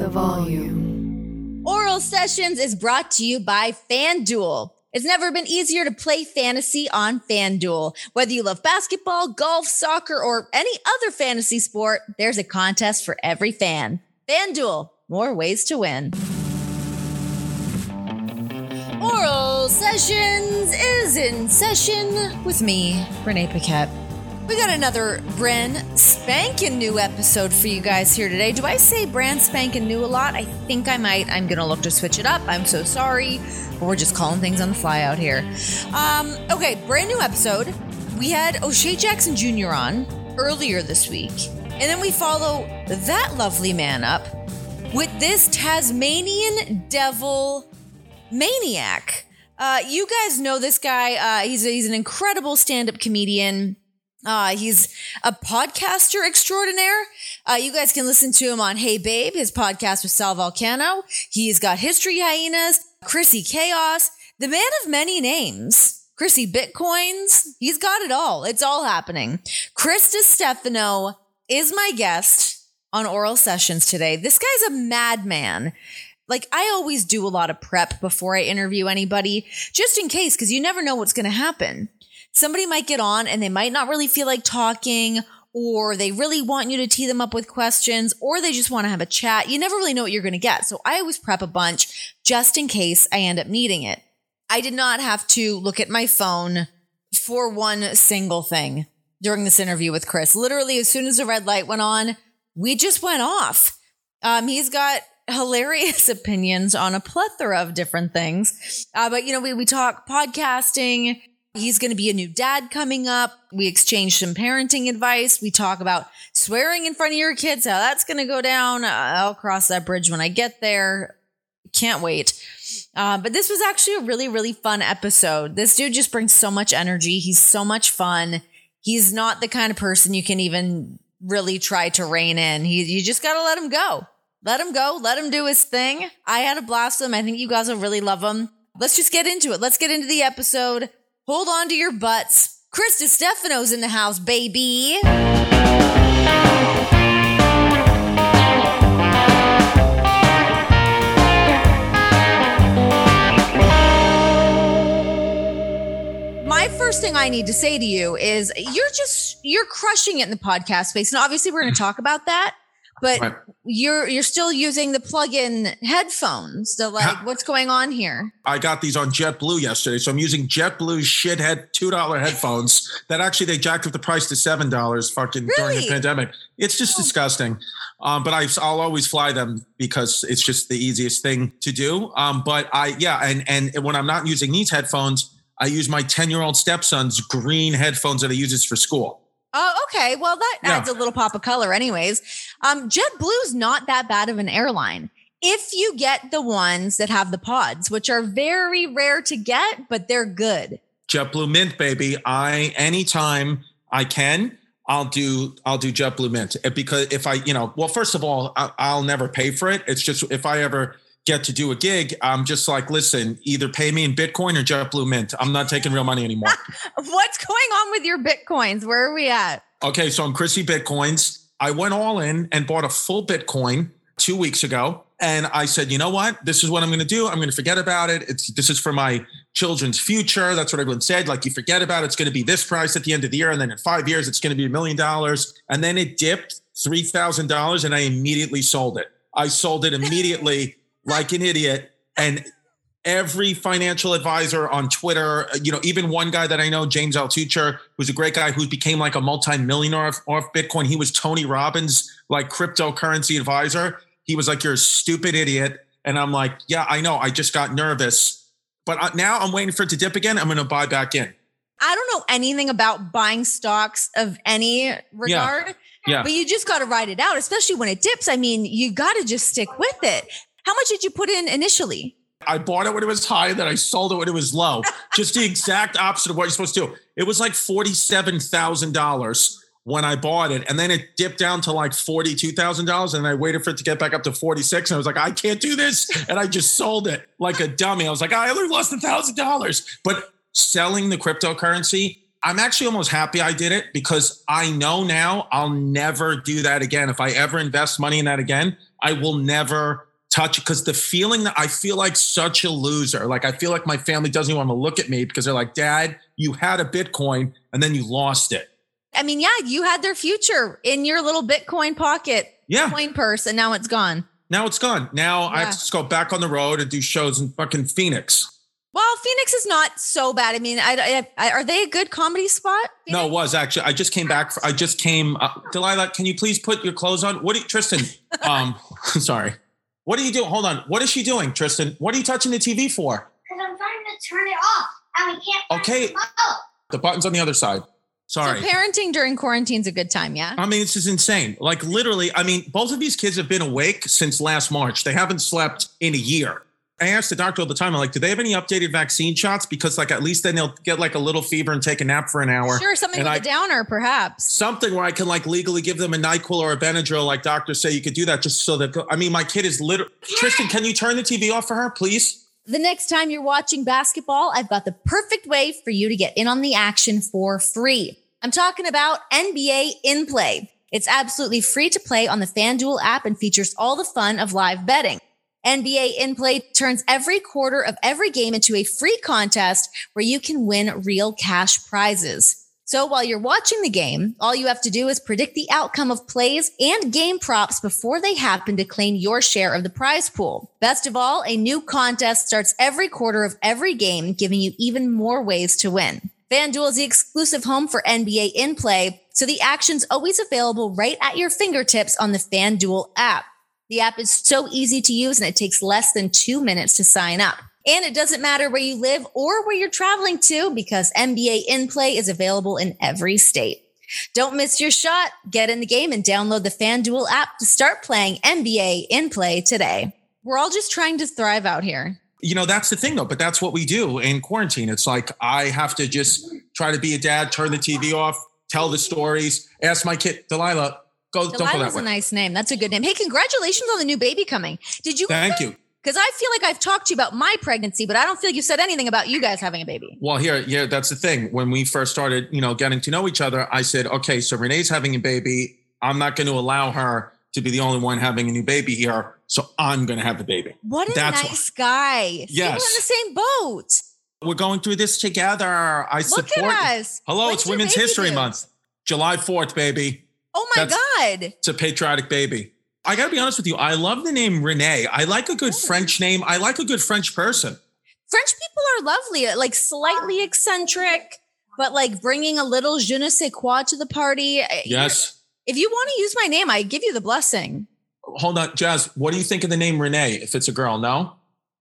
the volume. Oral Sessions is brought to you by FanDuel. It's never been easier to play fantasy on FanDuel. Whether you love basketball, golf, soccer, or any other fantasy sport, there's a contest for every fan. FanDuel, more ways to win. Oral Sessions is in session with me, Renee Paquette. We got another brand spanking new episode for you guys here today. Do I say brand spanking new a lot? I think I might. I'm going to look to switch it up. I'm so sorry. But we're just calling things on the fly out here. Okay, brand new episode. We had O'Shea Jackson Jr. on earlier this week. And then we follow that lovely man up with this Tasmanian devil maniac. You guys know this guy. He's an incredible stand-up comedian. He's a podcaster extraordinaire. You guys can listen to him on Hey Babe, his podcast with Sal Volcano. He's got History Hyenas, Chrissy Chaos, the man of many names, Chrissy Bitcoins. He's got it all. It's all happening. Chris DiStefano is my guest on Oral Sessions today. This guy's a madman. Like, I always do a lot of prep before I interview anybody, just in case, because you never know what's going to happen. Somebody might get on and they might not really feel like talking, or they really want you to tee them up with questions, or they just want to have a chat. You never really know what you're going to get. So I always prep a bunch just in case I end up needing it. I did not have to look at my phone for one single thing during this interview with Chris. Literally, as soon as the red light went on, we just went off. He's got hilarious opinions on a plethora of different things. But, you know, we talk podcasting. He's going to be a new dad coming up. We exchange some parenting advice. We talk about swearing in front of your kids, how that's going to go down. I'll cross that bridge when I get there. Can't wait. But this was actually a really, really fun episode. This dude just brings so much energy. He's so much fun. He's not the kind of person you can even really try to rein in. You just got to let him go. Let him go. Let him do his thing. I had a blast with him. I think you guys will really love him. Let's just get into it. Let's get into the episode. Hold on to your butts. Chris DiStefano's in the house, baby. My first thing I need to say to you is you're crushing it in the podcast space. And obviously we're going to talk about that. But right. You're still using the plug-in headphones. So, like, what's going on here? I got these on JetBlue yesterday. So I'm using JetBlue's shithead $2 headphones that actually they jacked up the price to $7 fucking during the pandemic. It's just disgusting. But I'll always fly them because it's just the easiest thing to do. And when I'm not using these headphones, I use my 10-year-old stepson's green headphones that he uses for school. Oh, okay. Well, that adds a little pop of color anyways. JetBlue's not that bad of an airline. If you get the ones that have the pods, which are very rare to get, but they're good. JetBlue Mint, baby. Anytime I can, I'll do JetBlue Mint because if first of all, I'll never pay for it. It's just, if I ever get to do a gig, I'm just like, listen, either pay me in Bitcoin or JetBlue Mint. I'm not taking real money anymore. What's going on with your Bitcoins? Where are we at? Okay, so I'm Chrissy Bitcoins. I went all in and bought a full Bitcoin 2 weeks ago. And I said, you know what? This is what I'm going to do. I'm going to forget about it. This is for my children's future. That's what everyone said. Like, you forget about it. It's going to be this price at the end of the year. And then in 5 years, it's going to be $1 million. And then it dipped $3,000 and I immediately sold it. I sold it immediately. Like an idiot. And every financial advisor on Twitter, even one guy that I know, James Altucher, who's a great guy who became like a multi-millionaire off Bitcoin. He was Tony Robbins, like cryptocurrency advisor. He was like, you're a stupid idiot. And I'm like, yeah, I know. I just got nervous. But now I'm waiting for it to dip again. I'm going to buy back in. I don't know anything about buying stocks of any regard. Yeah. But you just got to ride it out, especially when it dips. I mean, you got to just stick with it. How much did you put in initially? I bought it when it was high, then I sold it when it was low. Just the exact opposite of what you're supposed to do. It was like $47,000 when I bought it. And then it dipped down to like $42,000. And I waited for it to get back up to 46. And I was like, I can't do this. And I just sold it like a dummy. I was like, I only lost $1,000. But selling the cryptocurrency, I'm actually almost happy I did it because I know now I'll never do that again. If I ever invest money in that again, I will never touch it because the feeling that I feel like such a loser. Like I feel like my family doesn't even want to look at me because they're like, Dad, you had a Bitcoin and then you lost it. I mean, yeah, you had their future in your little Bitcoin pocket, coin purse, and now it's gone. Now it's gone. Now I have to go back on the road and do shows in fucking Phoenix. Well, Phoenix is not so bad. I mean, are they a good comedy spot? Phoenix? No, it was actually. I just came back. Delilah, can you please put your clothes on? Tristan? Sorry. What are you doing? Hold on. What is she doing, Tristan? What are you touching the TV for? Because I'm trying to turn it off and we can't. Okay. The button's on the other side. Sorry. So parenting during quarantine is a good time, yeah? I mean, this is insane. Like literally, I mean, both of these kids have been awake since last March. They haven't slept in a year. I asked the doctor all the time, I'm like, do they have any updated vaccine shots? Because like, at least then they'll get like a little fever and take a nap for an hour. Sure, something with a downer, perhaps. Something where I can like legally give them a NyQuil or a Benadryl, like doctors say you could do that just so that, I mean, my kid is literally, Tristan, can you turn the TV off for her, please? The next time you're watching basketball, I've got the perfect way for you to get in on the action for free. I'm talking about NBA In-Play. It's absolutely free to play on the FanDuel app and features all the fun of live betting. NBA In-Play turns every quarter of every game into a free contest where you can win real cash prizes. So while you're watching the game, all you have to do is predict the outcome of plays and game props before they happen to claim your share of the prize pool. Best of all, a new contest starts every quarter of every game, giving you even more ways to win. FanDuel is the exclusive home for NBA In-Play, so the action's always available right at your fingertips on the FanDuel app. The app is so easy to use and it takes less than 2 minutes to sign up. And it doesn't matter where you live or where you're traveling to because NBA In-Play is available in every state. Don't miss your shot. Get in the game and download the FanDuel app to start playing NBA In-Play today. We're all just trying to thrive out here. You know, that's the thing though, but that's what we do in quarantine. It's like, I have to just try to be a dad, turn the TV off, tell the stories, ask my kid, Delilah, don't go that way. Delilah's a nice name. That's a good name. Hey, congratulations on the new baby coming. Did you? Thank you. Because I feel like I've talked to you about my pregnancy, but I don't feel like you said anything about you guys having a baby. Well, here, that's the thing. When we first started, getting to know each other, I said, okay, so Renee's having a baby. I'm not going to allow her to be the only one having a new baby here. So I'm going to have the baby. What a nice guy. Yes. We're in the same boat. We're going through this together. I support. Look at us. Hello, it's Women's History Month. July 4th, baby. Oh my God. It's a patriotic baby. I got to be honest with you. I love the name Renee. I like a good French name. I like a good French person. French people are lovely, like slightly eccentric, but like bringing a little je ne sais quoi to the party. Yes. If you want to use my name, I give you the blessing. Hold on, Jazz. What do you think of the name Renee if it's a girl? No?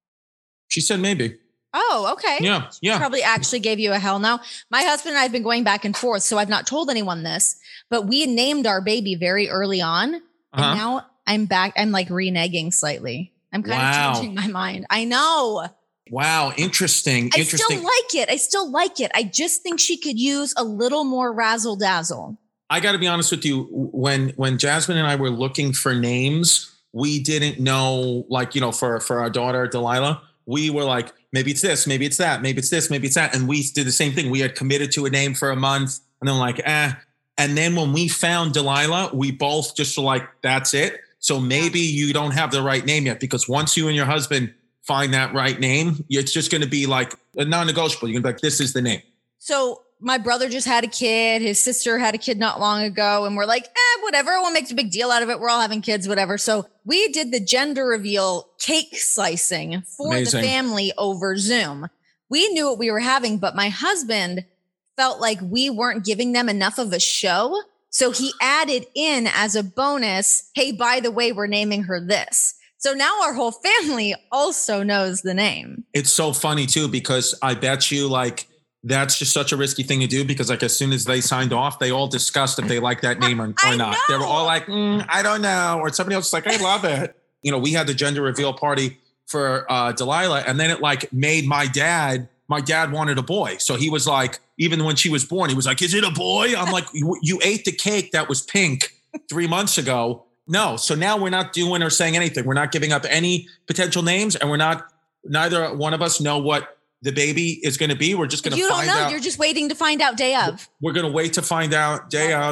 She said maybe. Oh, okay. Yeah. She probably actually gave you a hell no. My husband and I have been going back and forth, so I've not told anyone this, but we named our baby very early on. And now I'm back. I'm like reneging slightly. I'm kind of changing my mind. I know. Wow. Interesting. I still like it. I just think she could use a little more razzle dazzle. I got to be honest with you. When Jasmine and I were looking for names, we didn't know, for our daughter, Delilah, we were like, maybe it's this, maybe it's that, maybe it's this, maybe it's that. And we did the same thing. We had committed to a name for a month and then like, And then when we found Delilah, we both just were like, that's it. So maybe you don't have the right name yet, because once you and your husband find that right name, it's just going to be like a non-negotiable. You're going to be like, this is the name. So my brother just had a kid. His sister had a kid not long ago. And we're like, whatever. Everyone makes a big deal out of it. We're all having kids, whatever. So we did the gender reveal cake slicing for the family over Zoom. We knew what we were having, but my husband felt like we weren't giving them enough of a show. So he added in as a bonus, hey, by the way, we're naming her this. So now our whole family also knows the name. It's so funny too, because I bet you that's just such a risky thing to do, because as soon as they signed off, they all discussed if they like that name or not. They were all like, I don't know. Or somebody else was like, I love it. We had the gender reveal party for Delilah, and then it made my dad wanted a boy. So he was like, even when she was born, he was like, is it a boy? I'm like, you ate the cake that was pink 3 months ago. No. So now we're not doing or saying anything. We're not giving up any potential names, and neither one of us know what the baby is going to be. We're just going to find out. You're just waiting to find out day of. We're going to wait to find out day of.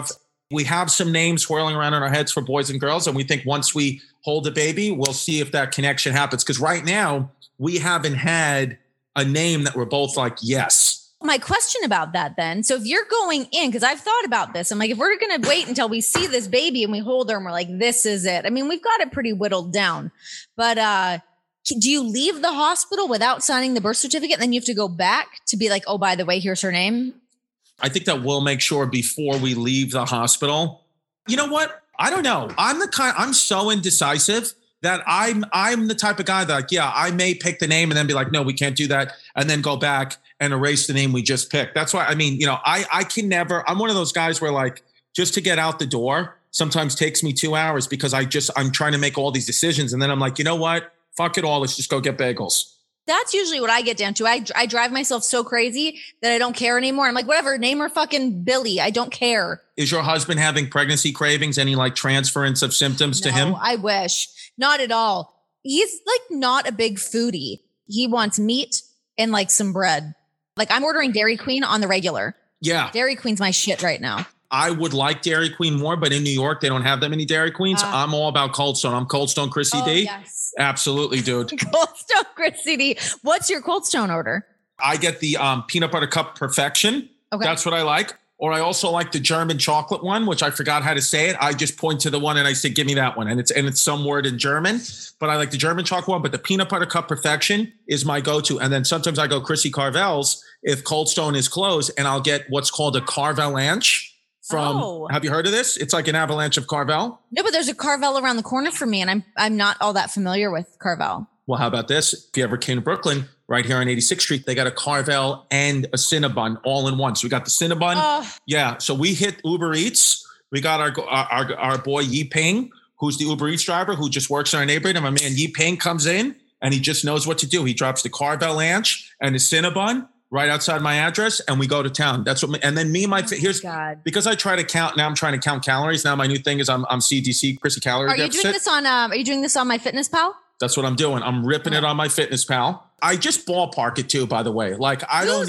We have some names swirling around in our heads for boys and girls. And we think once we hold the baby, we'll see if that connection happens. Because right now, we haven't had a name that we're both like, yes. My question about that then. So if you're going in, because I've thought about this, I'm like, if we're going to wait until we see this baby and we hold her and we're like, this is it. I mean, we've got it pretty whittled down. But do you leave the hospital without signing the birth certificate? And then you have to go back to be like, oh, by the way, here's her name. I think that we'll make sure before we leave the hospital. You know what? I don't know. I'm so indecisive that I'm the type of guy that like, yeah, I may pick the name and then be like, no, we can't do that. And then go back and erase the name we just picked. That's why, I mean, you know, I can never, I'm one of those guys where like, just to get out the door sometimes takes me 2 hours because I'm trying to make all these decisions. And then I'm like, you know what? Fuck it all. Let's just go get bagels. That's usually what I get down to. I drive myself so crazy that I don't care anymore. I'm like, whatever, name her fucking Billy. I don't care. Is your husband having pregnancy cravings? Any like transference of symptoms to him? I wish. Not at all. He's like not a big foodie. He wants meat and like some bread. Like I'm ordering Dairy Queen on the regular. Yeah. Dairy Queen's my shit right now. I would like Dairy Queen more, but in New York, they don't have that many Dairy Queens. I'm all about Cold Stone. I'm Cold Stone Chrissy D. Yes. Absolutely, dude. Cold Stone Chrissy D. What's your Cold Stone order? I get the peanut butter cup perfection. Okay. That's what I like. Or I also like the German chocolate one, which I forgot how to say it. I just point to the one and I say, give me that one. And it's some word in German, but I like the German chocolate one. But the peanut butter cup perfection is my go-to. And then sometimes I go Chrissy Carvel's if Cold Stone is closed, and I'll get what's called a Carvelanche from, have you heard of this? It's like an avalanche of Carvel. No, but there's a Carvel around the corner from me, and I'm not all that familiar with Carvel. Well, how about this? If you ever came to Brooklyn, right here on 86th Street, they got a Carvel and a Cinnabon all in one. So we got the Cinnabon. Yeah. So we hit Uber Eats. We got our boy Yi Ping, who's the Uber Eats driver who just works in our neighborhood. And my man Yi Ping comes in and he just knows what to do. He drops the Carvelanche and the Cinnabon right outside my address, and we go to town. That's what. And then me and because I try to count. Now I'm trying to count calories. Now my new thing is I'm CDC, Chrissy Calorie Deficit. Are you doing this on MyFitnessPal? That's what I'm doing. I'm ripping it on MyFitnessPal. I just ballpark it too, by the way. Like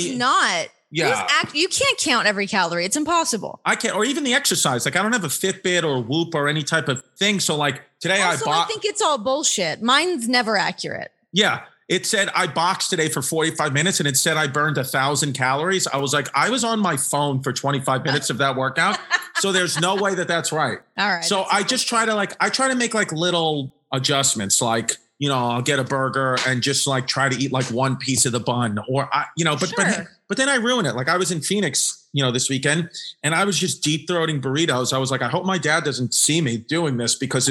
Yeah. You can't count every calorie. It's impossible. I can't, or even the exercise. Like I don't have a Fitbit or Whoop or any type of thing. So like today I think it's all bullshit. Mine's never accurate. Yeah. It said I boxed today for 45 minutes and it said I burned 1,000 calories. I was like, I was on my phone for 25 minutes of that workout. So there's no way that that's right. All right. So I just try to make like little adjustments. Like, you know, I'll get a burger and just like try to eat like one piece of the bun but then I ruin it. Like I was in Phoenix, you know, this weekend and I was just deep throating burritos. I was like, I hope my dad doesn't see me doing this because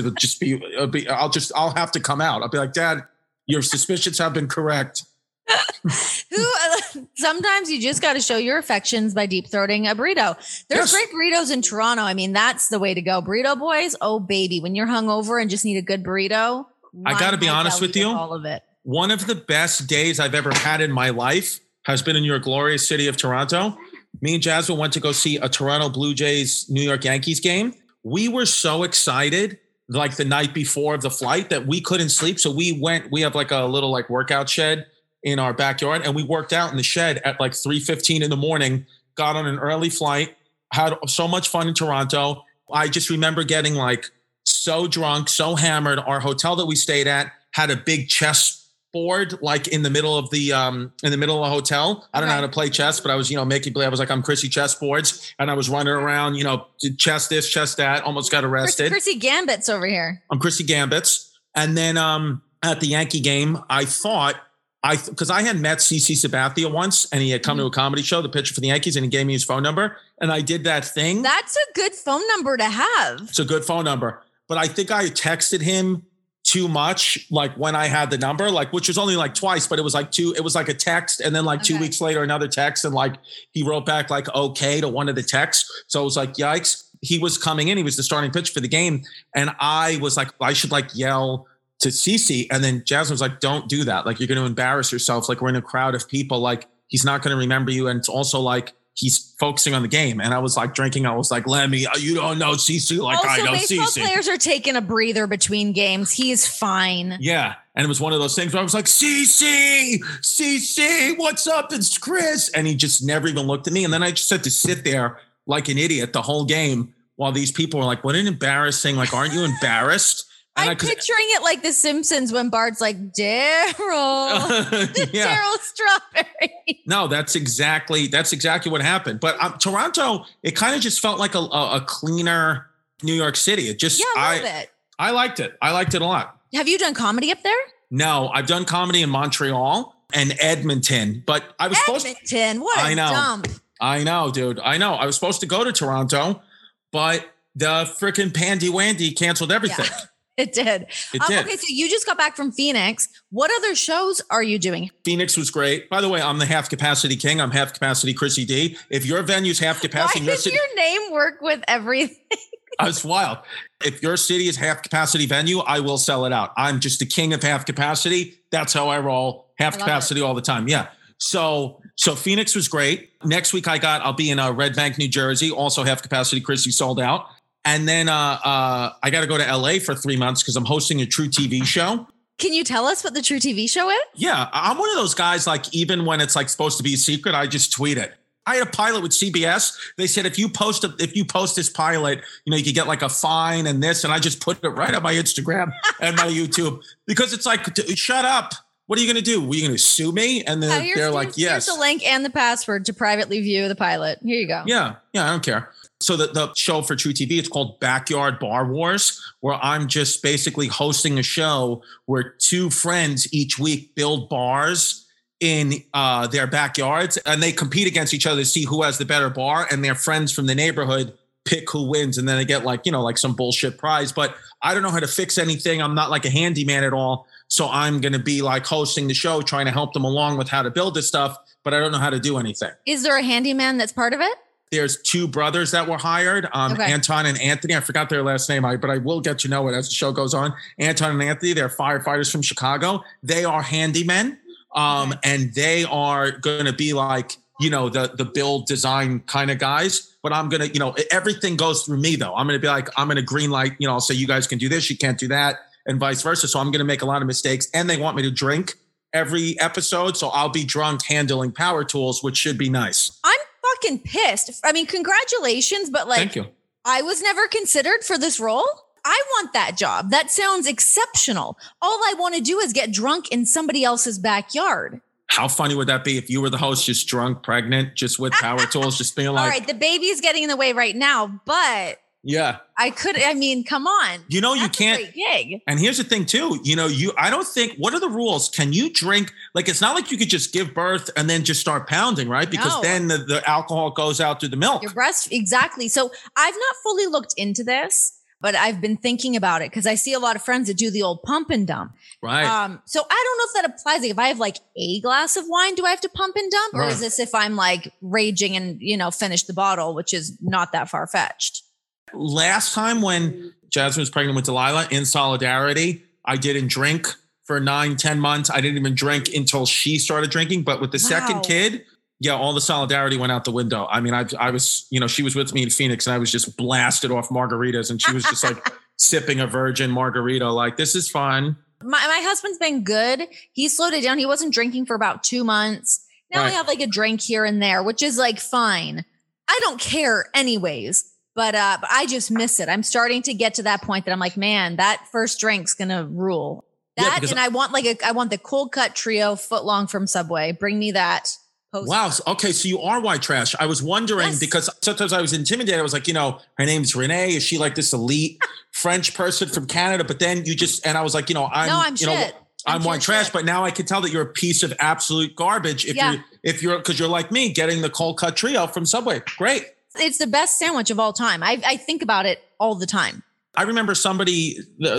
I'll have to come out. I'll be like, Dad, your suspicions have been correct. Sometimes you just got to show your affections by deep throating a burrito. There's great burritos in Toronto. I mean, that's the way to go. Burrito boys. Oh baby. When you're hungover and just need a good burrito. I got to be honest with you. All of it. One of the best days I've ever had in my life has been in your glorious city of Toronto. Me and Jasmine went to go see a Toronto Blue Jays, New York Yankees game. We were so excited like the night before of the flight that we couldn't sleep. So we have like a little like workout shed in our backyard and we worked out in the shed at like 3:15 in the morning, got on an early flight, had so much fun in Toronto. I just remember getting like so drunk, so hammered. Our hotel that we stayed at had a big chess board like in the middle of the hotel. I don't know how to play chess, but I was, you know, making play. I was like, I'm Chrissy Chessboards, and I was running around, you know, chess this, chess that, almost got arrested. Chrissy Gambit's over here. I'm Chrissy Gambit's. And then at the Yankee game, I thought because I had met CC Sabathia once and he had come to a comedy show, the pitcher for the Yankees, and he gave me his phone number and I did that thing. That's a good phone number to have. It's a good phone number. But I think I texted him too much, like when I had the number, like, which was only like twice, but it was like a text. And then like 2 weeks later, another text. And like, he wrote back like, okay, to one of the texts. So it was like, yikes. He was coming in. He was the starting pitcher for the game. And I was like, I should like yell to Cece. And then Jasmine was like, don't do that. Like, you're going to embarrass yourself. Like, we're in a crowd of people. Like, he's not going to remember you. And it's also like, he's focusing on the game. And I was like drinking. I was like, Lemmy, you don't know Cece like also, I know Cece. Baseball players are taking a breather between games. He's fine. Yeah. And it was one of those things where I was like, Cece, what's up? It's Chris. And he just never even looked at me. And then I just had to sit there like an idiot the whole game while these people are like, what an embarrassing, like, aren't you embarrassed? And I'm picturing it like The Simpsons when Bart's like, Daryl, yeah. Daryl Strawberry. No, that's exactly what happened. But Toronto, it kind of just felt like a cleaner New York City. It just, I love it. I liked it. I liked it a lot. Have you done comedy up there? No, I've done comedy in Montreal and Edmonton, but I was supposed to. Edmonton, what a dump. I know, dude. I know. I was supposed to go to Toronto, but the freaking Pandy Wandy canceled everything. Yeah, it did. It did. Okay, so you just got back from Phoenix. What other shows are you doing? Phoenix was great. By the way, I'm the half capacity king. I'm half capacity Chrissy D. If your venue's half capacity, Why does your name work with everything? It's wild. If your city is half capacity venue, I will sell it out. I'm just the king of half capacity. That's how I roll. Half capacity all the time. Yeah. So Phoenix was great. Next week I'll be in Red Bank, New Jersey. Also half capacity. Chrissy sold out. And then I got to go to LA for 3 months because I'm hosting a True TV show. Can you tell us what the True TV show is? Yeah. I'm one of those guys, like, even when it's like supposed to be a secret, I just tweet it. I had a pilot with CBS. They said, if you post this pilot, you could get like a fine and this. And I just put it right on my Instagram and my YouTube because it's like, shut up. What are you going to do? Were you going to sue me? And then they're like, yes. Here's the link and the password to privately view the pilot. Here you go. Yeah. I don't care. So the show for True TV, it's called Backyard Bar Wars, where I'm just basically hosting a show where two friends each week build bars in their backyards, and they compete against each other to see who has the better bar, and their friends from the neighborhood pick who wins, and then they get like some bullshit prize. But I don't know how to fix anything. I'm not like a handyman at all. So I'm going to be like hosting the show, trying to help them along with how to build this stuff, but I don't know how to do anything. Is there a handyman that's part of it? There's two brothers that were hired, Okay. Anton and Anthony. I forgot their last name, but I will get to know it as the show goes on. Anton and Anthony, they're firefighters from Chicago. They are handymen. And they are going to be like, the build design kind of guys, but I'm going to, everything goes through me though. I'm going to be like, I'm going to green light, I'll say you guys can do this, you can't do that, and vice versa. So I'm going to make a lot of mistakes, and they want me to drink every episode. So I'll be drunk handling power tools, which should be nice. I'm fucking pissed. I mean, congratulations, but like, thank you. I was never considered for this role. I want that job. That sounds exceptional. All I want to do is get drunk in somebody else's backyard. How funny would that be if you were the host, just drunk, pregnant, just with power tools, just being like, all right, the baby's getting in the way right now, but yeah, come on. You That's can't. a great gig. And here's the thing too, I don't think, what are the rules? Can you drink? Like, it's not like you could just give birth and then just start pounding, right? Because then the alcohol goes out through the milk. Your breast, exactly. So I've not fully looked into this, but I've been thinking about it because I see a lot of friends that do the old pump and dump. Right. So I don't know if that applies. Like if I have like a glass of wine, do I have to pump and dump? Or is this if I'm like raging and, finish the bottle, which is not that far fetched? Last time when Jasmine was pregnant with Delilah, in solidarity, I didn't drink for 9-10 months. I didn't even drink until she started drinking. But with the second kid, all the solidarity went out the window. I mean, I was, she was with me in Phoenix and I was just blasted off margaritas and she was just like sipping a virgin margarita. Like, this is fun. My husband's been good. He slowed it down. He wasn't drinking for about 2 months. Now I have like a drink here and there, which is like fine. I don't care anyways, but I just miss it. I'm starting to get to that point that I'm like, man, that first drink's going to rule. That, and I want the cold cut trio foot long from Subway. Bring me that. Wow. Okay. So you are white trash. I was wondering because sometimes I was intimidated. I was like, her name's Renee. Is she like this elite French person from Canada? But then I was like, I'm shit. I'm white trash. But now I can tell that you're a piece of absolute garbage. If you're, because you're like me, getting the cold cut trio from Subway. Great. It's the best sandwich of all time. I think about it all the time. I remember somebody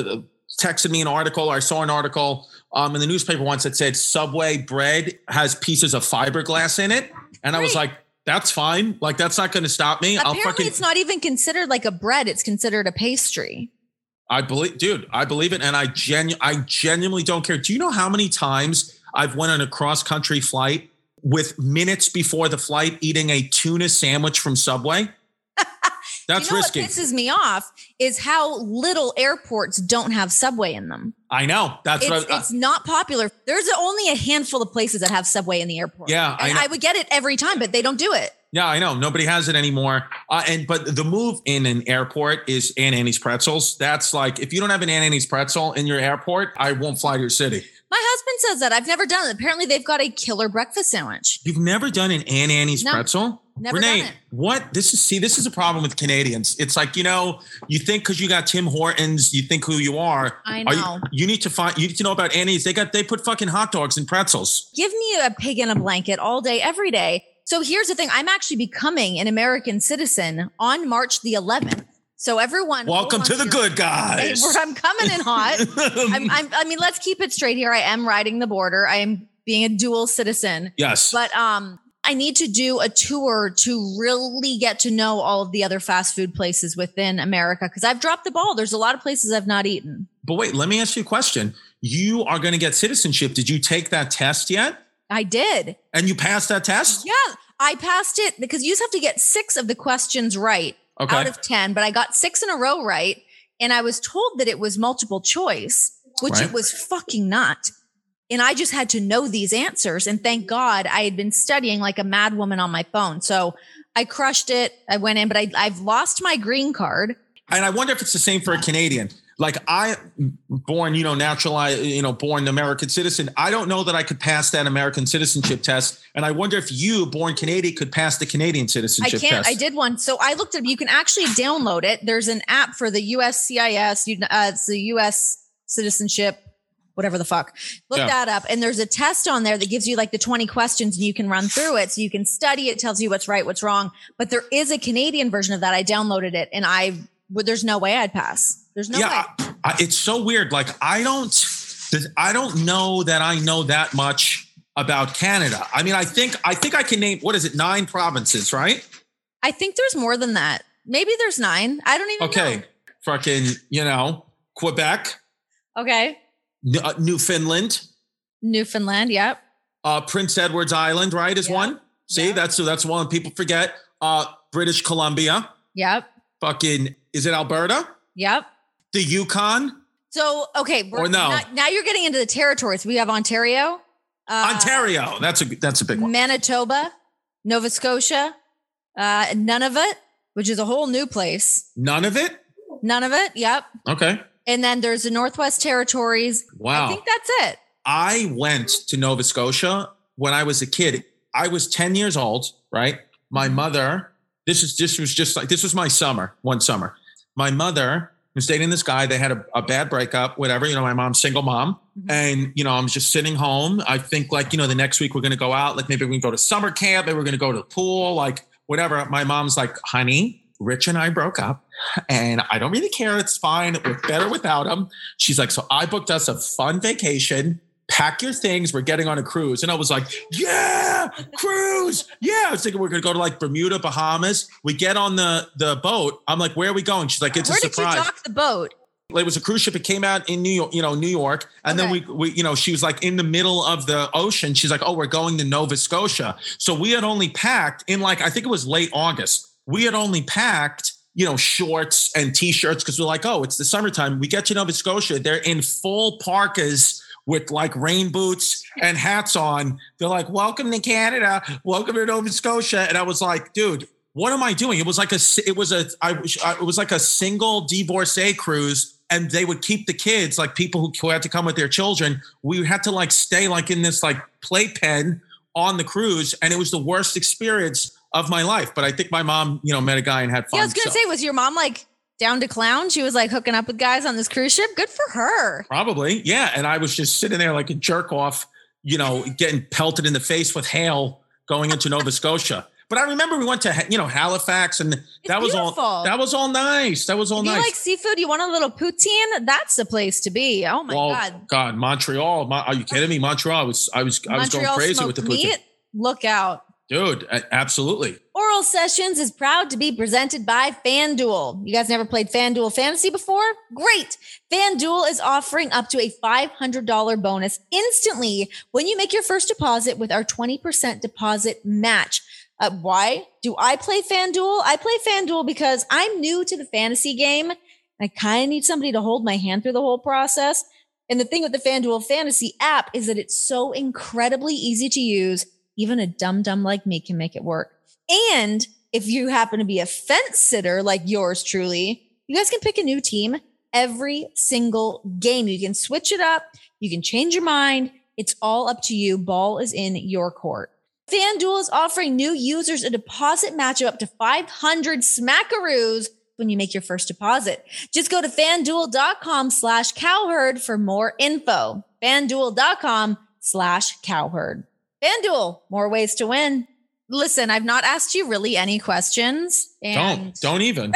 texted me an article, or I saw an article in the newspaper once that said Subway bread has pieces of fiberglass in it. And I was like, that's fine. Like, that's not going to stop me. Apparently it's not even considered like a bread. It's considered a pastry. I believe it. And I genuinely don't care. Do you know how many times I've went on a cross-country flight with minutes before the flight eating a tuna sandwich from Subway? That's risky. What pisses me off is how little airports don't have Subway in them. I know. It's not popular. There's only a handful of places that have Subway in the airport. Yeah. I would get it every time, but they don't do it. Yeah, I know. Nobody has it anymore. But the move in an airport is Aunt Annie's pretzels. That's like, if you don't have an Aunt Annie's pretzel in your airport, I won't fly to your city. My husband says that. I've never done it. Apparently, they've got a killer breakfast sandwich. You've never done an Aunt Annie's pretzel? Never Renee, done it. what? This is a problem with Canadians. It's like, you think because you got Tim Hortons, you think who you are. I know. You need to know about Annie's. They put fucking hot dogs in pretzels. Give me a pig in a blanket all day, every day. So here's the thing. I'm actually becoming an American citizen on March the 11th. So everyone, welcome to the good guys. I'm coming in hot. I mean, let's keep it straight here. I am riding the border. I am being a dual citizen. Yes. But I need to do a tour to really get to know all of the other fast food places within America because I've dropped the ball. There's a lot of places I've not eaten. But wait, let me ask you a question. You are going to get citizenship. Did you take that test yet? I did. And you passed that test? Yeah, I passed it because you just have to get 6 of the questions right out of 10. But I got 6 in a row right. And I was told that it was multiple choice, which it was fucking not. And I just had to know these answers. And thank God I had been studying like a mad woman on my phone. So I crushed it. I went in, but I've lost my green card. And I wonder if it's the same for a Canadian. Like I born, naturalized, born American citizen. I don't know that I could pass that American citizenship test. And I wonder if you, born Canadian, could pass the Canadian citizenship test. I can't. I did one. So I looked at it. You can actually download it. There's an app for the USCIS. It's the US citizenship, whatever the fuck. Look that up. And there's a test on there that gives you like the 20 questions and you can run through it. So you can study it, tells you what's right, what's wrong. But there is a Canadian version of that. I downloaded it and there's no way I'd pass. There's no way. It's so weird. Like I don't know that I know that much about Canada. I mean, I think I can name, 9 provinces, right? I think there's more than that. Maybe there's 9. I don't even know. Okay. Fucking, Quebec. Okay. Newfoundland. Yep. Prince Edward's Island, right, is one. See, that's one people forget. British Columbia. Yep. Fucking, is it Alberta? Yep. The Yukon. So, okay. Now you're getting into the territories. We have Ontario. Ontario. That's a big one. Manitoba, Nova Scotia, Nunavut, which is a whole new place. Nunavut? Yep. Okay. And then there's the Northwest Territories. Wow. I think that's it. I went to Nova Scotia when I was a kid. I was 10 years old, right? My mother, this was my summer, one summer. My mother was dating this guy. They had a bad breakup, whatever. My mom's single mom. Mm-hmm. And, I'm just sitting home. I think the next week we're going to go out. Like maybe we can go to summer camp. Maybe we're going to go to the pool, like whatever. My mom's like, honey, Rich and I broke up and I don't really care. It's fine. We're better without him. She's like, so I booked us a fun vacation. Pack your things. We're getting on a cruise. And I was like, yeah, cruise. Yeah. I was thinking we're going to go to like Bermuda, Bahamas. We get on the boat. I'm like, where are we going? She's like, it's a surprise. Where did you dock the boat? It was a cruise ship. It came out in New York. And then we she was like in the middle of the ocean. She's like, oh, we're going to Nova Scotia. So we had only packed in I think it was late August. We had only packed, shorts and t-shirts because we're like, oh, it's the summertime. We get to Nova Scotia. They're in full parkas with like rain boots and hats on. They're like, welcome to Canada. Welcome to Nova Scotia. And I was like, dude, what am I doing? It was like a single divorcee cruise. And they would keep the kids, like people who had to come with their children. We had to like stay like in this like playpen on the cruise. And it was the worst experience of my life. But I think my mom, met a guy and had fun. Yeah, I was going to say, was your mom like down to clown? She was like hooking up with guys on this cruise ship. Good for her. Probably. Yeah. And I was just sitting there like a jerk off, getting pelted in the face with hail going into Nova Scotia. But I remember we went to, Halifax and that was all nice. That was all nice. You like seafood? You want a little poutine? That's the place to be. Oh my God. God, Montreal. Are you kidding me? Montreal. I was going crazy with the poutine. Meat? Look out. Dude, absolutely. Oral Sessions is proud to be presented by FanDuel. You guys never played FanDuel Fantasy before? Great. FanDuel is offering up to a $500 bonus instantly when you make your first deposit with our 20% deposit match. Why do I play FanDuel? I play FanDuel because I'm new to the fantasy game. I kind of need somebody to hold my hand through the whole process. And the thing with the FanDuel Fantasy app is that it's so incredibly easy to use. Even a dum-dum like me can make it work. And if you happen to be a fence sitter like yours truly, you guys can pick a new team every single game. You can switch it up. You can change your mind. It's all up to you. Ball is in your court. FanDuel is offering new users a deposit match of up to 500 smackaroos when you make your first deposit. Just go to FanDuel.com/cowherd for more info. FanDuel.com/cowherd. FanDuel, more ways to win. Listen, I've not asked you really any questions. And Don't even.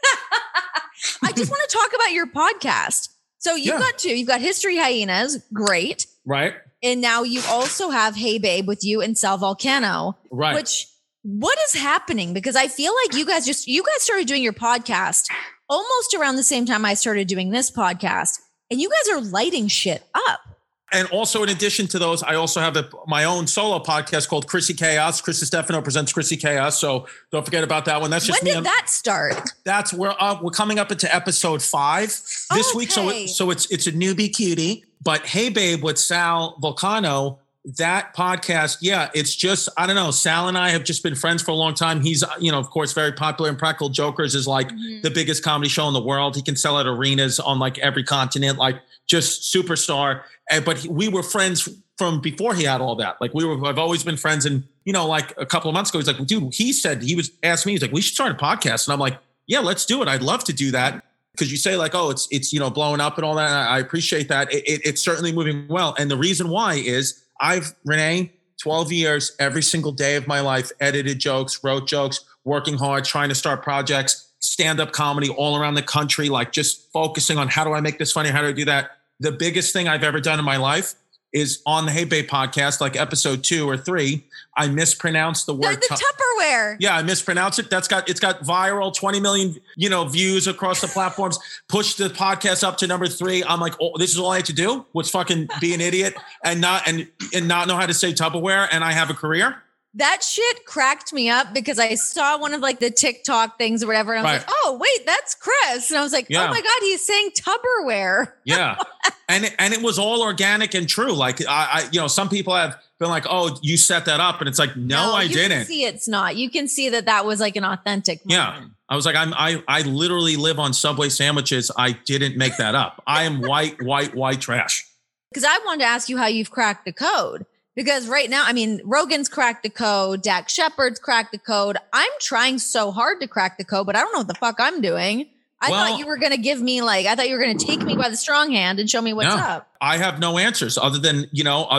I just want to talk about your podcast. So you've got History Hyenas. Great. Right. And now you also have Hey Babe with you and Sal Volcano. Right. What is happening? Because I feel like you guys started doing your podcast almost around the same time I started doing this podcast. And you guys are lighting shit up. And also, in addition to those, I also have my own solo podcast called Chrissy Chaos. Chris Stefano presents Chrissy Chaos. So don't forget about that one. That's just when did that start? That's where we're coming up into episode 5 this week. So it's a newbie cutie. But Hey Babe with Sal Volcano, that podcast, it's just, I don't know. Sal and I have just been friends for a long time. He's, of course, very popular, and Practical Jokers is like the biggest comedy show in the world. He can sell at arenas on like every continent, like just superstar. But we were friends from before he had all that. Like I've always been friends. And, like a couple of months ago, he's like, dude, asked me, he's like, we should start a podcast. And I'm like, yeah, let's do it. I'd love to do that. Because you say like, oh, it's blowing up and all that. I appreciate that. It's certainly moving well. And the reason why is Renee, 12 years, every single day of my life, edited jokes, wrote jokes, working hard, trying to start projects, stand-up comedy all around the country, like just focusing on how do I make this funny? How do I do that? The biggest thing I've ever done in my life is on the Hey Babe podcast, like episode 2 or 3, I mispronounced the word the Tupperware. Yeah, I mispronounced it. It's got viral, 20 million, views across the platforms. Pushed the podcast up to number 3. I'm like, oh, this is all I had to do was fucking be an idiot and not know how to say Tupperware, and I have a career. That shit cracked me up because I saw one of like the TikTok things or whatever. And I was like, oh, wait, that's Chris. And I was like, oh my God, he's saying Tupperware. Yeah. And it was all organic and true. Like I some people have been like, oh, you set that up. And it's like, no, I didn't. You can see it's not. You can see that was like an authentic moment. Yeah. I was like, I literally live on Subway sandwiches. I didn't make that up. I am white trash. Because I wanted to ask you how you've cracked the code. Because right now, I mean, Rogan's cracked the code. Dax Shepard's cracked the code. I'm trying so hard to crack the code, but I don't know what the fuck I'm doing. I thought you were going to give me I thought you were going to take me by the strong hand and show me what's up. I have no answers other than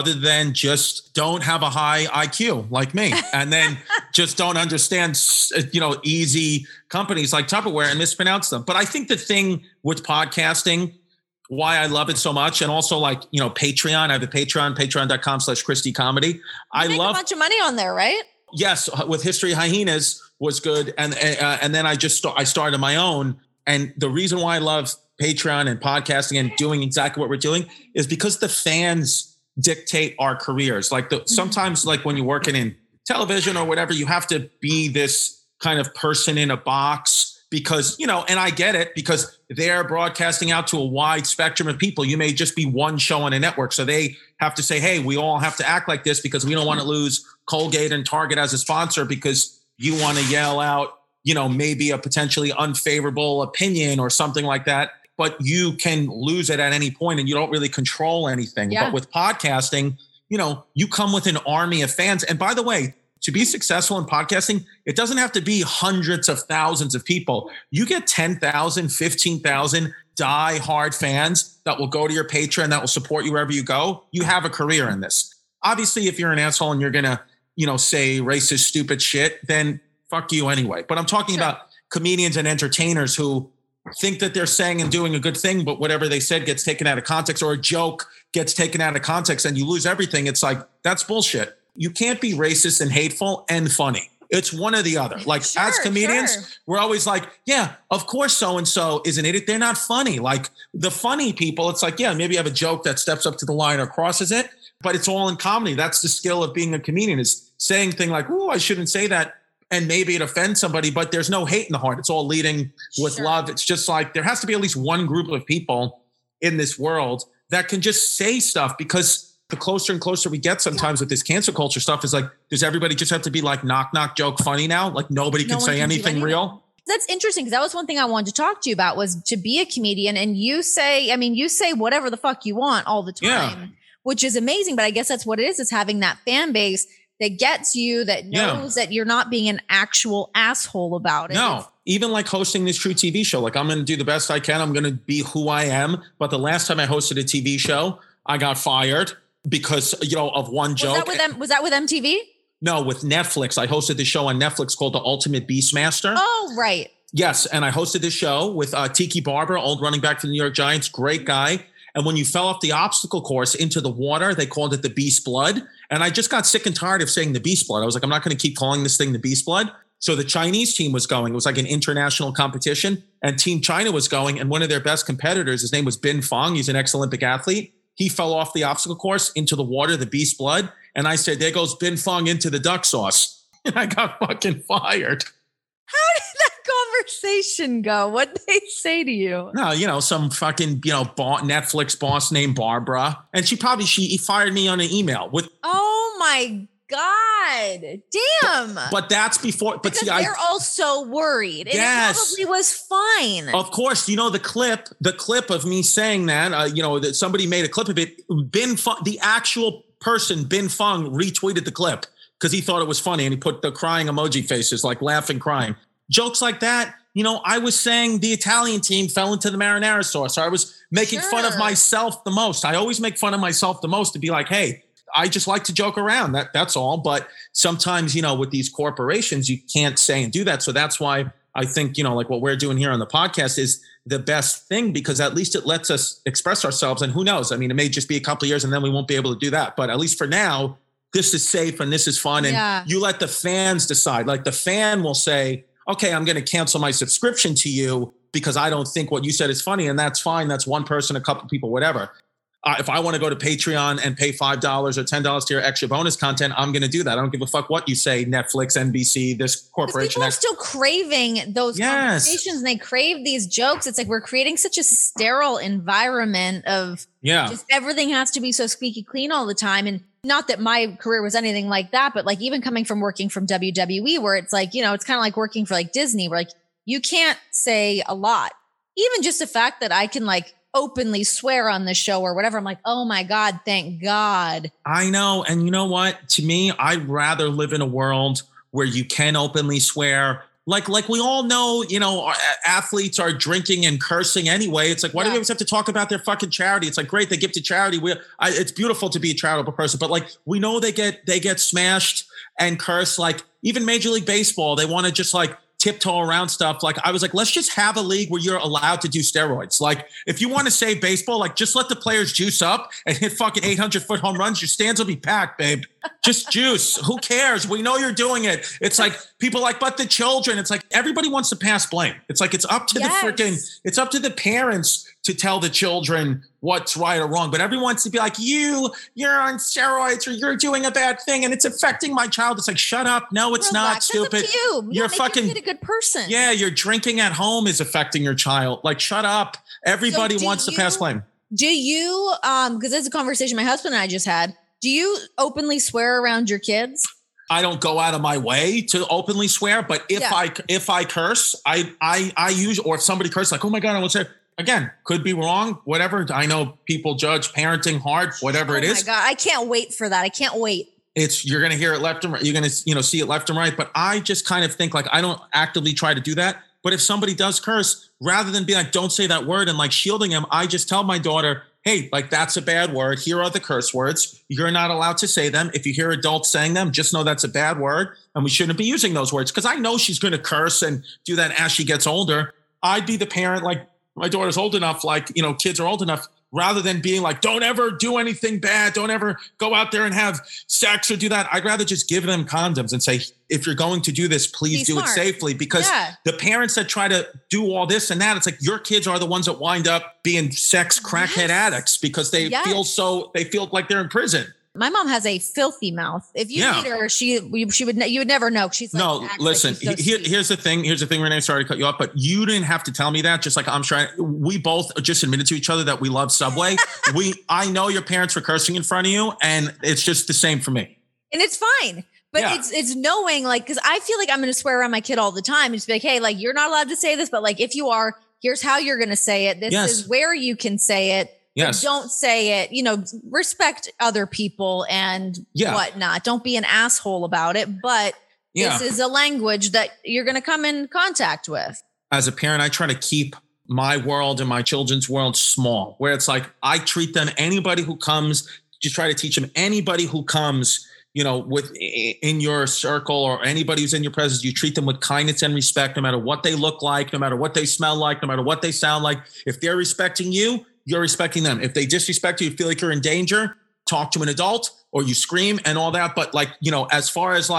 just don't have a high IQ like me. And then just don't understand, easy companies like Tupperware and mispronounce them. But I think the thing with podcasting, why I love it so much. And also Patreon. I have a Patreon, patreon.com/Christy Comedy. You make a bunch of money on there, right? Yes. With History Hyenas was good. And then I started my own. And the reason why I love Patreon and podcasting and doing exactly what we're doing is because the fans dictate our careers. Like sometimes like when you're working in television or whatever, you have to be this kind of person in a box. Because, and I get it because they're broadcasting out to a wide spectrum of people. You may just be one show on a network. So they have to say, hey, we all have to act like this because we don't want to lose Colgate and Target as a sponsor because you want to yell out, maybe a potentially unfavorable opinion or something like that. But you can lose it at any point and you don't really control anything. Yeah. But with podcasting, you come with an army of fans. And by the way, to be successful in podcasting, it doesn't have to be hundreds of thousands of people. You get 10,000, 15,000 die-hard fans that will go to your Patreon, that will support you wherever you go. You have a career in this. Obviously, if you're an asshole and you're going to, say racist, stupid shit, then fuck you anyway. But I'm talking about comedians and entertainers who think that they're saying and doing a good thing, but whatever they said gets taken out of context, or a joke gets taken out of context and you lose everything. It's like, that's bullshit. You can't be racist and hateful and funny. It's one or the other. Like as comedians, we're always like, yeah, of course so-and-so is an idiot. They're not funny. Like the funny people, it's like, yeah, maybe you have a joke that steps up to the line or crosses it, but it's all in comedy. That's the skill of being a comedian, is saying things like, oh, I shouldn't say that. And maybe it offends somebody, but there's no hate in the heart. It's all leading with love. It's just like, there has to be at least one group of people in this world that can just say stuff, because the closer and closer we get sometimes with this cancel culture stuff is like, does everybody just have to be like knock, knock joke funny now? Like nobody can say anything real? That's interesting because that was one thing I wanted to talk to you about was to be a comedian. And you say whatever the fuck you want all the time, which is amazing. But I guess that's what it is. It's having that fan base that gets you, that knows that you're not being an actual asshole about it. No, even like hosting this True TV show, like I'm going to do the best I can. I'm going to be who I am. But the last time I hosted a TV show, I got fired because, of one joke. Was that with MTV? No, with Netflix. I hosted the show on Netflix called The Ultimate Beastmaster. Oh, right. Yes. And I hosted this show with Tiki Barber, old running back for the New York Giants. Great guy. And when you fell off the obstacle course into the water, they called it the Beast Blood. And I just got sick and tired of saying the Beast Blood. I was like, I'm not going to keep calling this thing the Beast Blood. So the Chinese team was going. It was like an international competition. And Team China was going. And one of their best competitors, his name was Bin Fong. He's an ex-Olympic athlete. He fell off the obstacle course into the water, the Beast Blood. And I said, there goes Bin Fong into the duck sauce. And I got fucking fired. How did that conversation go? What did they say to you? No, some fucking, Netflix boss named Barbara. And she fired me on an email with. Oh my God. Damn. But that's before. But because they're all so worried. And yes. It probably was fine. Of course, the clip of me saying that, that somebody made a clip of it. The actual person, Bin Fong, retweeted the clip because he thought it was funny and he put the crying emoji faces, like laughing, crying. Jokes like that. I was saying the Italian team fell into the marinara sauce. I was making fun of myself the most. I always make fun of myself the most to be like, hey, I just like to joke around. That's all. But sometimes, with these corporations, you can't say and do that. So that's why I think, like what we're doing here on the podcast is the best thing because at least it lets us express ourselves. And who knows? I mean, it may just be a couple of years and then we won't be able to do that. But at least for now, this is safe and this is fun. And you let the fans decide. Like the fan will say, okay, I'm going to cancel my subscription to you because I don't think what you said is funny. And that's fine. That's one person, a couple of people, whatever. If I want to go to Patreon and pay $5 or $10 to your extra bonus content, I'm going to do that. I don't give a fuck what you say, Netflix, NBC, this corporation. People are still craving those conversations and they crave these jokes. It's like we're creating such a sterile environment of just everything has to be so squeaky clean all the time. And not that my career was anything like that, but like even coming from working from WWE where it's like, it's kind of like working for like Disney where like you can't say a lot. Even just the fact that I can like openly swear on the show or whatever. I'm like, oh my God, thank God. I know. And you know what? To me, I'd rather live in a world where you can openly swear. Like we all know, athletes are drinking and cursing anyway. It's like, why do we always have to talk about their fucking charity? It's like, great, they give to charity. It's beautiful to be a charitable person, but like, we know they get smashed and cursed. Like even Major League Baseball, they want to just like tiptoe around stuff. Like I was like, let's just have a league where you're allowed to do steroids. Like if you want to save baseball, like just let the players juice up and hit fucking 800-foot home runs. Your stands will be packed, babe. Just juice. Who cares? We know you're doing it. It's like people like, but the children, it's like everybody wants to pass blame. It's like, it's up to it's up to the parents to tell the children what's right or wrong. But everyone wants to be like, you're on steroids or you're doing a bad thing and it's affecting my child. It's like, shut up. No, it's not, stupid. You're fucking your kid a good person. Yeah, you're drinking at home is affecting your child. Like, shut up. Everybody wants to pass blame. Do you, because that's a conversation my husband and I just had. Do you openly swear around your kids? I don't go out of my way to openly swear, but if I curse, I use, or if somebody curses, like, oh my God, I will say, again, could be wrong, whatever. I know people judge parenting hard, whatever it is. Oh my God, I can't wait for that. I can't wait. You're going to hear it left and right. You're going to, see it left and right. But I just kind of think like, I don't actively try to do that. But if somebody does curse, rather than be like, don't say that word and like shielding him, I just tell my daughter, hey, like that's a bad word. Here are the curse words. You're not allowed to say them. If you hear adults saying them, just know that's a bad word. And we shouldn't be using those words. Because I know she's going to curse and do that as she gets older. I'd be the parent, like my daughter's old enough, like, kids are old enough, rather than being like, don't ever do anything bad. Don't ever go out there and have sex or do that. I'd rather just give them condoms and say, if you're going to do this, please do it safely. Because the parents that try to do all this and that, it's like your kids are the ones that wind up being sex crackhead addicts because they feel like they're in prison. My mom has a filthy mouth. If you meet her, you would never know. She's like, no, listen, like here's the thing. Here's the thing, Renee, sorry to cut you off, but you didn't have to tell me that. Just like I'm trying, we both just admitted to each other that we love Subway. I know your parents were cursing in front of you, and it's just the same for me. And it's fine. But it's knowing, like, because I feel like I'm going to swear around my kid all the time and just be like, hey, like, you're not allowed to say this, but like, if you are, here's how you're going to say it. This is where you can say it. Yes. Don't say it, respect other people and whatnot. Don't be an asshole about it. But this is a language that you're going to come in contact with. As a parent, I try to keep my world and my children's world small, where it's like, I treat them, anybody who comes, just try to teach them, anybody who comes, in your circle or anybody who's in your presence, you treat them with kindness and respect, no matter what they look like, no matter what they smell like, no matter what they sound like. If they're respecting you, you're respecting them. If they disrespect you, you feel like you're in danger, talk to an adult or you scream and all that. But as far as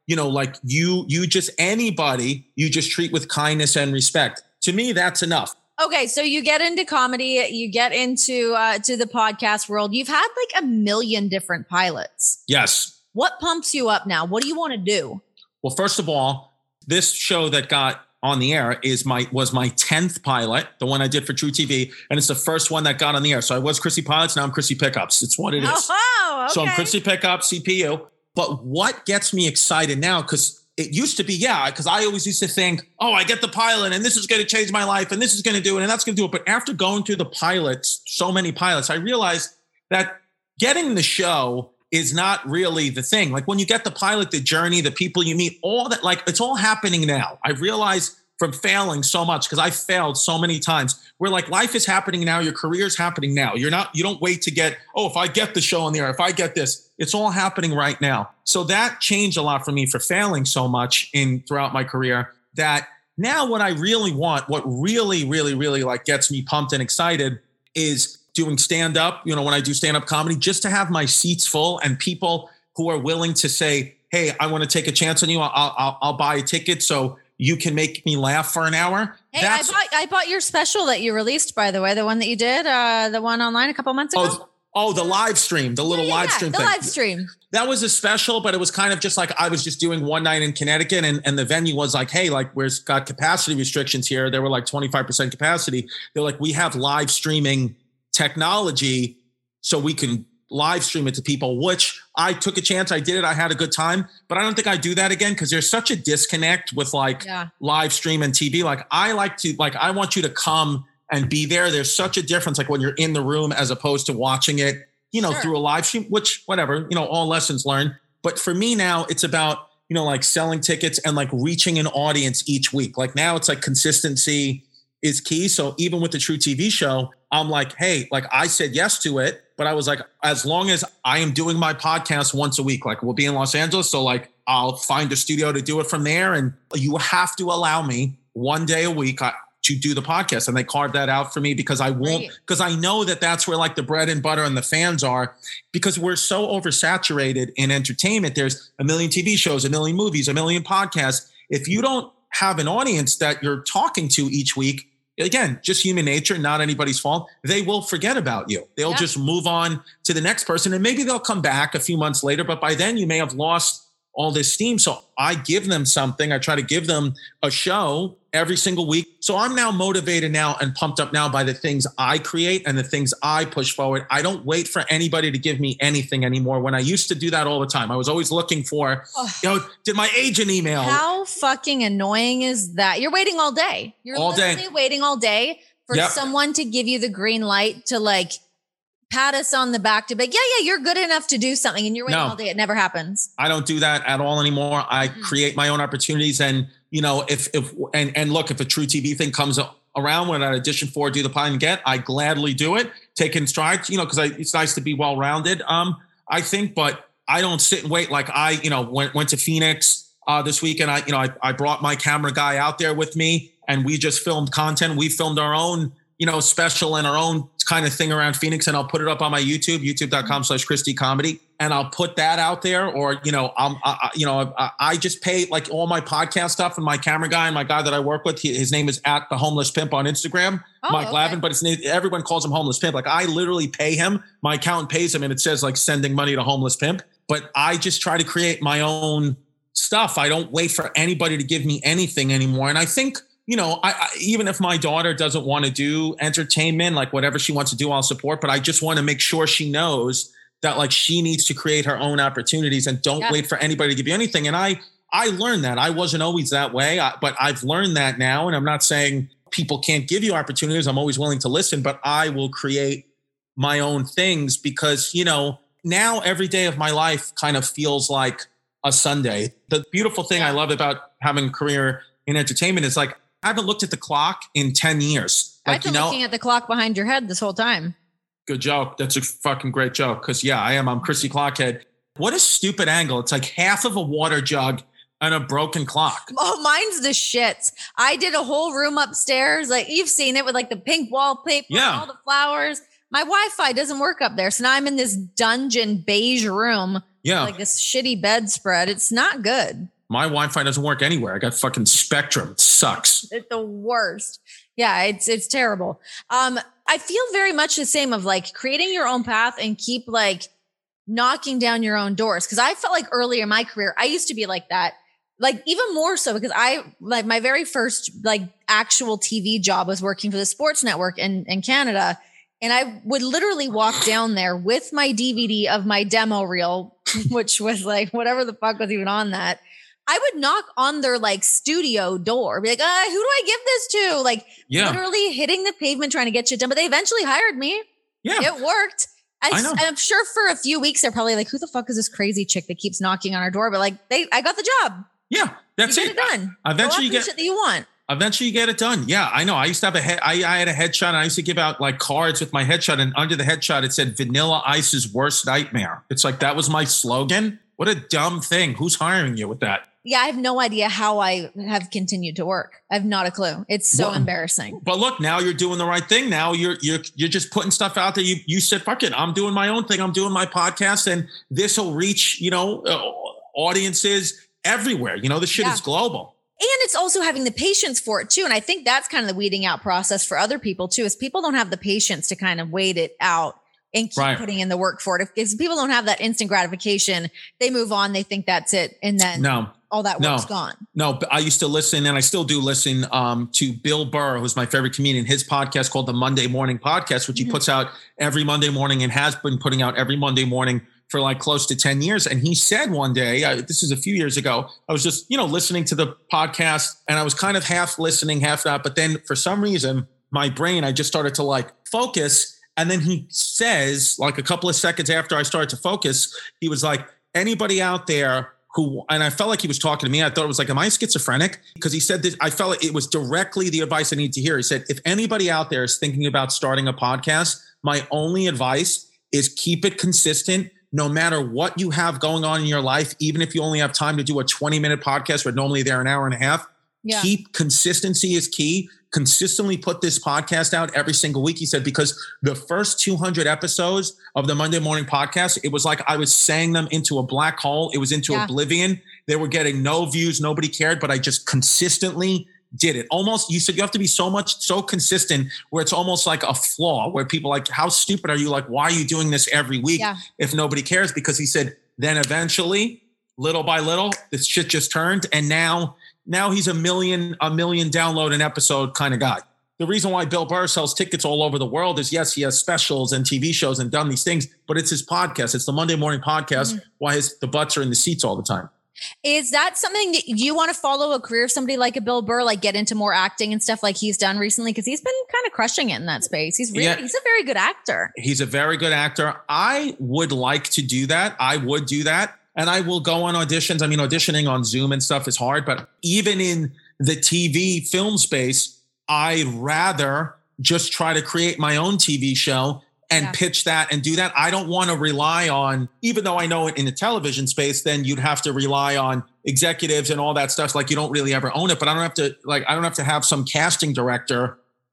you just anybody, you just treat with kindness and respect. To me, that's enough. Okay. So you get into comedy, you get into to the podcast world. You've had like 1 million different pilots. Yes. What pumps you up now? What do you want to do? Well, first of all, this show that got on the air was my 10th pilot, the one I did for True TV. And it's the first one that got on the air. So I was Chrissy Pilots. Now I'm Chrissy Pickups. It's what it is. Oh, okay. So I'm Chrissy Pickups, CPU. But what gets me excited now, because it used to be, because I always used to think, I get the pilot and this is going to change my life and this is going to do it and that's going to do it. But after going through the pilots, so many pilots, I realized that getting the show is not really the thing. Like when you get the pilot, the journey, the people you meet, all that, like it's all happening now. I realized from failing so much, because I failed so many times, where like life is happening now, your career is happening now. You don't wait to get, if I get the show on the air, if I get this, it's all happening right now. So that changed a lot for me for failing so much throughout my career, that now what I really want, what really, really, really like gets me pumped and excited is doing stand-up, when I do stand-up comedy, just to have my seats full and people who are willing to say, hey, I want to take a chance on you. I'll buy a ticket so you can make me laugh for an hour. Hey, I bought your special that you released, by the way, the one that you did, the one online a couple months ago. The live stream, the little live stream thing. The live stream. That was a special, but it was kind of just like I was just doing one night in Connecticut and the venue was like, hey, like we've got capacity restrictions here. There were like 25% capacity. They're like, we have live streaming technology so we can live stream it to people, which I took a chance. I did it. I had a good time, but I don't think I do that again because there's such a disconnect with live stream and TV. Like I want you to come and be there. There's such a difference, like when you're in the room as opposed to watching it, through a live stream, which whatever, all lessons learned. But for me now, it's about, like selling tickets and like reaching an audience each week. Like now it's like consistency is key. So even with the True TV show, I'm like, hey, like I said yes to it, but I was like, as long as I am doing my podcast once a week, like we'll be in Los Angeles. So like, I'll find a studio to do it from there. And you have to allow me one day a week to do the podcast. And they carved that out for me because I won't, because I know that that's where like the bread and butter and the fans are, because we're so oversaturated in entertainment. There's 1 million TV shows, 1 million movies, 1 million podcasts. If you don't have an audience that you're talking to each week, again, just human nature, not anybody's fault, they will forget about you. They'll just move on to the next person. And maybe they'll come back a few months later, but by then you may have lost all this steam. So I give them something. I try to give them a show every single week. So I'm now motivated now and pumped up now by the things I create and the things I push forward. I don't wait for anybody to give me anything anymore. When I used to do that all the time, I was always looking for, did my agent email? How fucking annoying is that? You're waiting all day. You're all literally waiting all day for someone to give you the green light to like pat us on the back to be like, yeah, you're good enough to do something. And you're waiting all day. It never happens. I don't do that at all anymore. I create my own opportunities. And, if look, if a True TV thing comes around when I audition for, do the pilot and get, I gladly do it, take in stride, because it's nice to be well-rounded. I think, but I don't sit and wait. Like I, went to Phoenix this week and I brought my camera guy out there with me and we just filmed content. We filmed our own, special and our own kind of thing around Phoenix, and I'll put it up on my YouTube, youtube.com/Christy Comedy. And I'll put that out there, or, I just pay like all my podcast stuff, and my camera guy and my guy that I work with, his name is @the Homeless Pimp on Instagram, Mike Lavin, but everyone calls him Homeless Pimp. Like I literally pay him, my accountant pays him, and it says like sending money to Homeless Pimp. But I just try to create my own stuff. I don't wait for anybody to give me anything anymore. And I think, I even if my daughter doesn't want to do entertainment, like whatever she wants to do, I'll support. But I just want to make sure she knows that like she needs to create her own opportunities and don't wait for anybody to give you anything. And I learned that. I wasn't always that way, but I've learned that now. And I'm not saying people can't give you opportunities. I'm always willing to listen, but I will create my own things because, now every day of my life kind of feels like a Sunday. The beautiful thing I love about having a career in entertainment is like, I haven't looked at the clock in 10 years. Like, I've been looking at the clock behind your head this whole time. Good joke. That's a fucking great joke. Cause I am. I'm Christy Clockhead. What a stupid angle. It's like half of a water jug and a broken clock. Oh, mine's the shits. I did a whole room upstairs. Like you've seen it with like the pink wallpaper, and all the flowers. My Wi-Fi doesn't work up there. So now I'm in this dungeon beige room. Yeah. Like this shitty bedspread. It's not good. My Wi-Fi doesn't work anywhere. I got fucking Spectrum. It sucks. It's the worst. Yeah, it's terrible. I feel very much the same of like creating your own path and keep like knocking down your own doors. Cause I felt like earlier in my career, I used to be like that. Like even more so because my very first like actual TV job was working for the sports network in Canada. And I would literally walk down there with my DVD of my demo reel, which was like whatever the fuck was even on that. I would knock on their like studio door, be like, who do I give this to? Like literally hitting the pavement trying to get shit done. But they eventually hired me. Yeah. It worked. I know. I'm sure for a few weeks they're probably like, who the fuck is this crazy chick that keeps knocking on our door? But like I got the job. Yeah, that's it. Done. Eventually you get shit that you want. Eventually you get it done. Yeah, I know. I used to have I had a headshot, and I used to give out like cards with my headshot, and under the headshot it said Vanilla Ice's worst nightmare. It's like that was my slogan. What a dumb thing. Who's hiring you with that? Yeah, I have no idea how I have continued to work. I have not a clue. It's so embarrassing. But look, now you're doing the right thing. Now you're just putting stuff out there. You said, fuck it, I'm doing my own thing. I'm doing my podcast, and this will reach, audiences everywhere. The shit is global. And it's also having the patience for it too. And I think that's kind of the weeding out process for other people too, is people don't have the patience to kind of wait it out and keep putting in the work for it. If people don't have that instant gratification, they move on, they think that's it. And then all that work's gone. No, I used to listen, and I still do listen to Bill Burr, who's my favorite comedian, his podcast called the Monday Morning Podcast, which he puts out every Monday morning and has been putting out every Monday morning for like close to 10 years. And he said one day, this is a few years ago, I was just, listening to the podcast, and I was kind of half listening, half not. But then for some reason, my brain, I just started to like focus. And then he says, like a couple of seconds after I started to focus, he was like, anybody out there who, and I felt like he was talking to me. I thought it was like, am I schizophrenic? Because he said this, I felt like it was directly the advice I need to hear. He said, if anybody out there is thinking about starting a podcast, my only advice is keep it consistent. No matter what you have going on in your life, even if you only have time to do a 20-minute podcast, where normally they're an hour and a half, keep consistency is key. Consistently put this podcast out every single week. He said, because the first 200 episodes of the Monday Morning Podcast, it was like I was saying them into a black hole. It was into oblivion. They were getting no views. Nobody cared, but I just consistently did it. Almost, you said you have to be so consistent where it's almost like a flaw, where people like, how stupid are you? Like, why are you doing this every week if nobody cares? Because he said, then eventually, little by little, this shit just turned. And now he's a million download an episode kind of guy. The reason why Bill Burr sells tickets all over the world is, yes, he has specials and TV shows and done these things, but it's his podcast. It's the Monday Morning Podcast. Why the butts are in the seats all the time. Is that something that you want to follow, a career of somebody like a Bill Burr, like get into more acting and stuff like he's done recently? Because he's been kind of crushing it in that space. He's a very good actor. He's a very good actor. I would like to do that. I would do that. And I will go on auditions. I mean, auditioning on Zoom and stuff is hard, but even in the TV film space, I'd rather just try to create my own TV show and pitch that and do that. I don't want to rely on, even though I know it in the television space, then you'd have to rely on executives and all that stuff. Like you don't really ever own it, but I don't have to have some casting director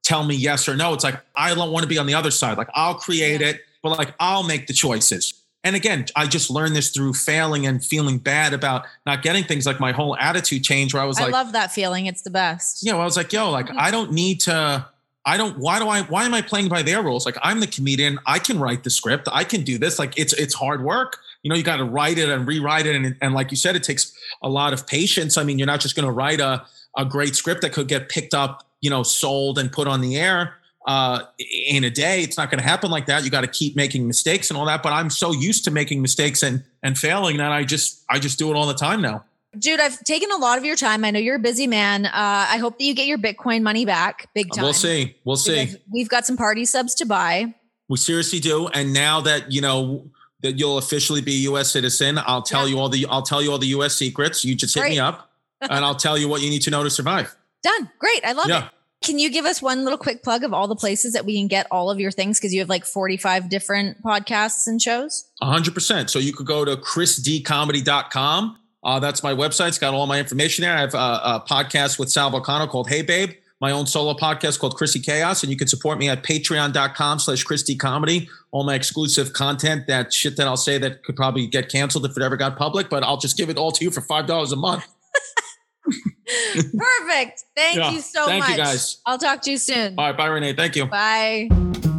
tell me yes or no. It's like, I don't want to be on the other side. Like, I'll create it, but like, I'll make the choices. And again, I just learned this through failing and feeling bad about not getting things. Like my whole attitude changed where I was like, I love that feeling. It's the best. I was like, like, I don't need to, why am I playing by their rules? Like, I'm the comedian. I can write the script. I can do this. Like, it's hard work. You got to write it and rewrite it. And like you said, it takes a lot of patience. I mean, you're not just going to write a great script that could get picked up, sold and put on the air in a day. It's not going to happen like that. You got to keep making mistakes and all that. But I'm so used to making mistakes and failing that I just do it all the time now. Jude, I've taken a lot of your time. I know you're a busy man. I hope that you get your Bitcoin money back big time. We'll see. We've got some party subs to buy. We seriously do. And now that, that you'll officially be a U.S. citizen, I'll tell you all the U.S. secrets. You just hit me up and I'll tell you what you need to know to survive. Done. Great. I love it. Can you give us one little quick plug of all the places that we can get all of your things? Because you have like 45 different podcasts and shows. 100%. So you could go to chrisdcomedy.com. That's my website. It's got all my information there. I have a podcast with Sal Volcano called Hey Babe, my own solo podcast called Chrissy Chaos. And you can support me at patreon.com/ChristyComedy. All my exclusive content, that shit that I'll say that could probably get canceled if it ever got public, but I'll just give it all to you for $5 a month. Perfect. Thank you so much. Thank you guys. I'll talk to you soon. All right. Bye, Renee. Thank you. Bye.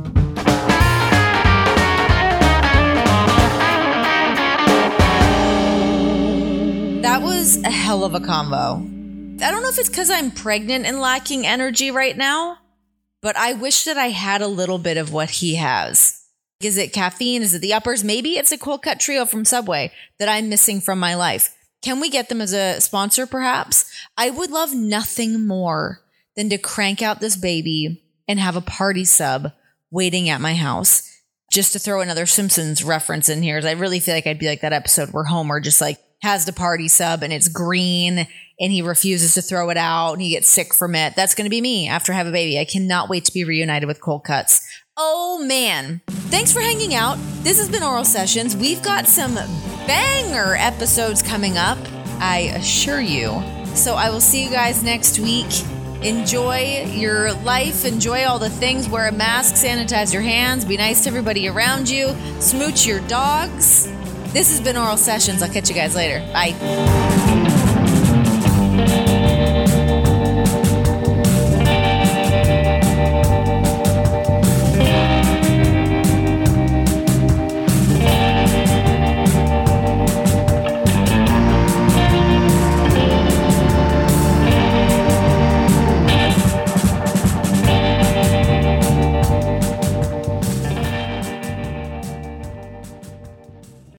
That was a hell of a combo. I don't know if it's because I'm pregnant and lacking energy right now, but I wish that I had a little bit of what he has. Is it caffeine? Is it the uppers? Maybe it's a Cold Cut Trio from Subway that I'm missing from my life. Can we get them as a sponsor, perhaps? I would love nothing more than to crank out this baby and have a party sub waiting at my house. Just to throw another Simpsons reference in here, I really feel like I'd be like that episode where Homer just like has the party sub and it's green and he refuses to throw it out and he gets sick from it. That's going to be me after I have a baby. I cannot wait to be reunited with Cold Cuts. Oh man. Thanks for hanging out. This has been Oral Sessions. We've got some banger episodes coming up, I assure you. So I will see you guys next week. Enjoy your life. Enjoy all the things. Wear a mask, sanitize your hands, be nice to everybody around you, smooch your dogs. This has been Oral Sessions. I'll catch you guys later. Bye.